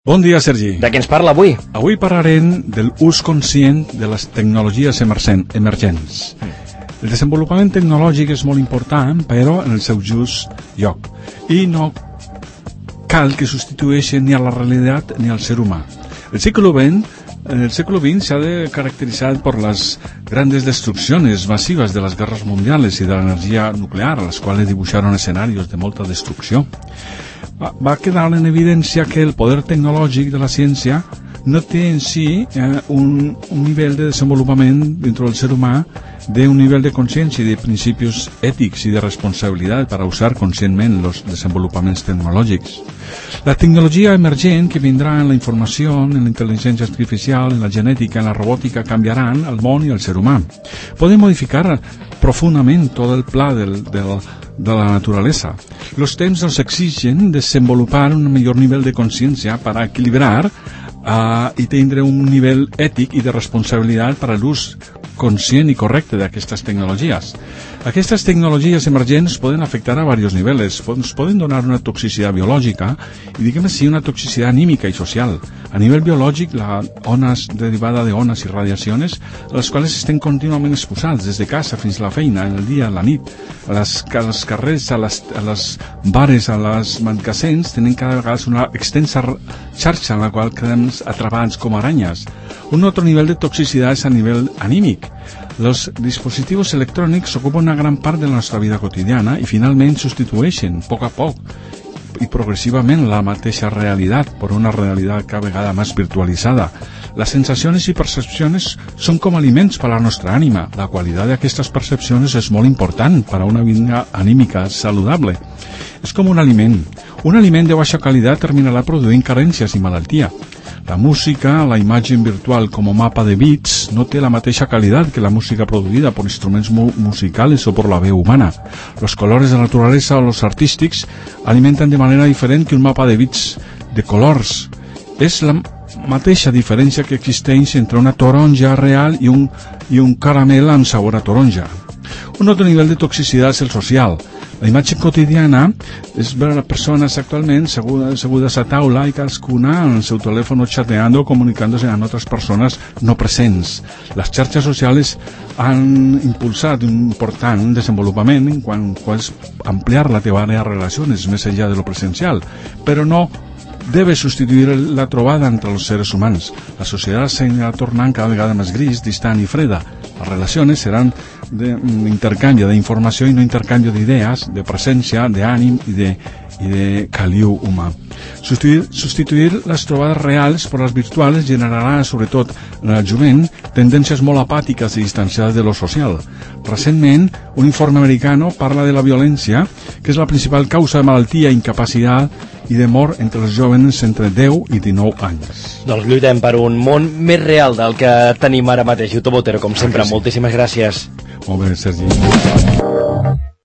Bon dia, Sergi. De què ens parla avui? Avui parlarem de l'ús conscient de les tecnologies emergents. El desenvolupament tecnològic és molt important, però en el seu just lloc. I no cal que substitueixi ni a la realitat ni al ser humà. El segle XX se ha caracterizado por las grandes destrucciones masivas de las guerras mundiales y de la energía nuclear, las cuales dibujaron escenarios de molta destrucció. Va quedar en evidència que el poder tecnològic de la ciència no té en si un nivell de desenvolupament dintre del ser humà d'un nivell de consciència i de principis ètics i de responsabilitat per a usar conscientment els desenvolupaments tecnològics. La tecnologia emergent que vindrà en la informació, en la intel·ligència artificial, en la genètica, en la robòtica, canviaran el món i el ser humà. Poden modificar profundament tot el pla de la naturalesa. Los temps nos exigen desenvolupar un millor nivell de consciència per a equilibrar i tindre un nivell ètic i de responsabilitat per a l'ús conscient i correcte d'aquestes tecnologies. Aquestes tecnologies emergents poden afectar a diversos nivells. Poden donar una toxicitat biològica i, diguem així, una toxicitat anímica i social. A nivell biològic, la ones derivada de ones i radiacions, a les quals estem contínuament exposats, des de casa fins a la feina, en el dia, a la nit, als carrers, a les bares, a les mancassens, tenen cada vegada una extensa xarxa en la qual quedem atrapats com aranyes. Un altre nivell de toxicitat és a nivell anímic. Los dispositivos electrònics ocupen una gran part de la nostra vida quotidiana i finalment substitueixen, a poc i progressivament, la mateixa realitat per una realitat cada vegada més virtualitzada. Les sensacions i percepcions són com aliments per a la nostra ànima. La qualitat d'aquestes percepcions és molt important per a una vida anímica saludable. És com un aliment. Un aliment de baixa qualitat terminarà produint carències i malaltia. La música, la imatge virtual com a mapa de bits, no té la mateixa qualitat que la música produïda per instruments musicals o per la veu humana. Los colores de la naturalesa o los artístics alimenten de manera diferent que un mapa de bits de colors. És la mateixa diferència que existeix entre una taronja real i un caramel amb sabor a taronja. Un altre nivell de toxicitat és el social. La imatge quotidiana és veure les persones actualment segudes a taula i cadascuna en el seu telèfon chateant o comunicant-se amb altres persones no presents. Les xarxes socials han impulsat un important desenvolupament en quant a ampliar la teva àrea de relacions més enllà de lo presencial, però no debe sustituir la trobada entre els seres humans. La societat s'anirà tornant cada vegada més gris, distant i freda. Les relacions seran d'intercanvi d'informació i no intercanvi d'idees, de presència, d'ànim i de caliu humà. Substituir les trobades reals per les virtuals generarà, sobretot en el jovent, tendències molt apàtiques i distanciades de lo social. Recentment, un informe americano parla de la violència, que és la principal causa de malaltia, incapacitat i de mort entre els jóvens entre 10 i 19 anys. Doncs lluitem per un món més real del que tenim ara mateix. Yuto Botero, com sempre, moltíssimes gràcies. Molt bé, Sergi.